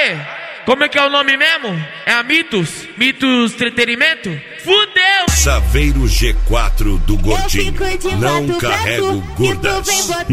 Aê, como é que é o nome mesmo? É a Mitos? Mitos Entretenimento? Fudeu! Saveiro G4 do Gordinho. Não carrego gordas.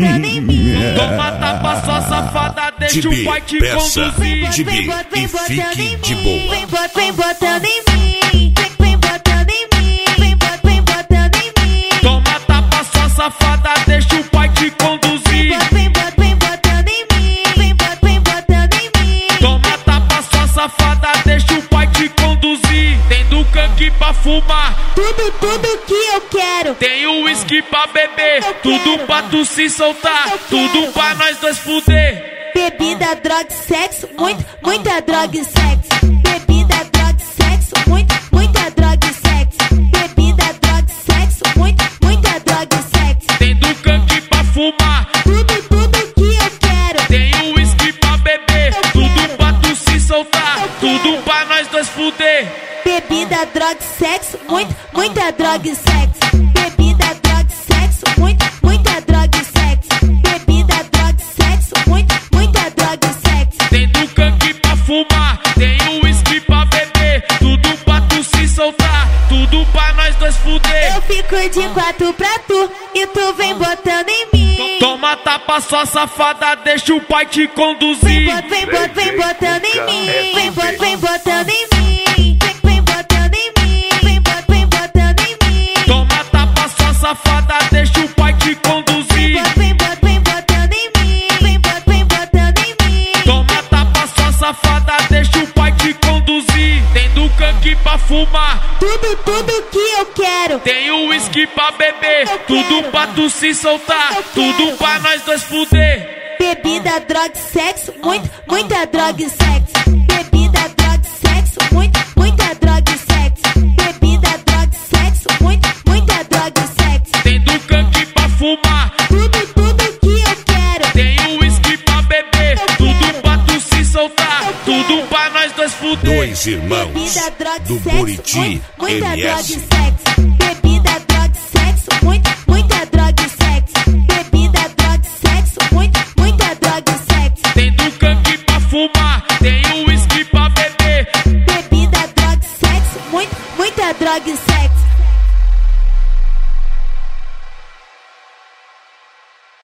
Toma tapa, sua safada, deixa o pai te conduzir. Tibi, e fique de boa. Vem botando em mim, vem botando em mim, vem botando em mim. Toma tapa, sua safada, deixa o pai te conduzir. Vem botando em mim, vem botando em mim. Toma tapa, sua safada, deixa o pai te conduzir. Tem do canque pra fumar, Tudo que eu quero. tem o uísque pra beber, tudo pra tu se soltar, tudo pra nós dois fuder. Bebida, droga e sexo, muita droga e sexo. Bebida, droga e sexo, muita droga e sexo. Bebida, droga e sexo, muita droga e sexo. Tem do canque pra fumar, Tudo que eu quero. tem o uísque pra beber, tudo pra tu se soltar, tudo pra nós dois fuder. Bebida, droga e sexo, muita droga e sexo. Bebida, droga e sexo, muita droga e sexo. Bebida, droga e sexo, muita droga e sexo. Tem do canque pra fumar, tem o uísque pra beber, tudo pra tu se soltar, tudo pra nós dois fuder. Eu fico de quatro pra tu e tu vem botando em mim. Toma tapa, sua safada, deixa o pai te conduzir. Vem botando em mim, vem botando em mim, vem botando em mim, vem botando em mim. Toma tapa, sua safada, deixa o pai te conduzir. Vem botando em mim, vem botando em mim. Toma tapa, sua safada, deixa o pai te conduzir. Tem do canque pra fumar, Tudo que eu quero. tem o uísque pra beber, tudo pra tu se soltar, tudo pra nós dois fuder. Bebida, droga e sexo, muita droga e sexo. Bebida, droga e sexo, muita droga e sexo. Bebida, droga e sexo, muita droga e sexo. Tem do canque pra fumar, Tudo que eu quero. tem o uísque pra beber, tudo pra tu se soltar, tudo pra nós dois fuder. Dois irmãos Bebida, droga do e sexo, Buriti muita droga e MS. sexo. Bebida, droga e sexo, muita droga e sexo. Bebida, droga e sexo, muita droga e sexo. Tem do canque pra fumar, tem o uísque pra beber. Bebida, droga e sexo, muita droga e sexo.